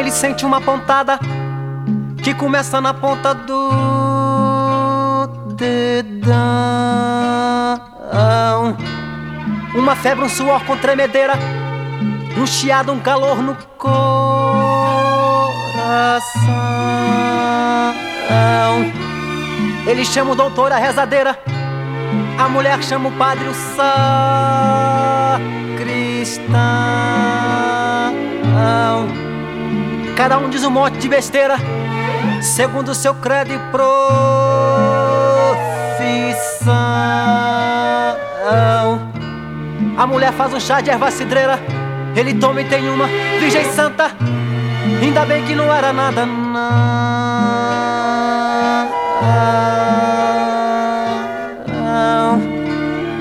ele sente uma pontada que começa na ponta do dedão. Uma febre, um suor com tremedeira, um chiado, um calor no coração. Ele chama o doutor, a rezadeira, a mulher chama o padre, o sacristão. Cada um diz um monte de besteira, segundo o seu credo e profissão. A mulher faz um chá de erva cidreira, ele toma e tem uma Virgem Santa. Ainda bem que não era nada, não.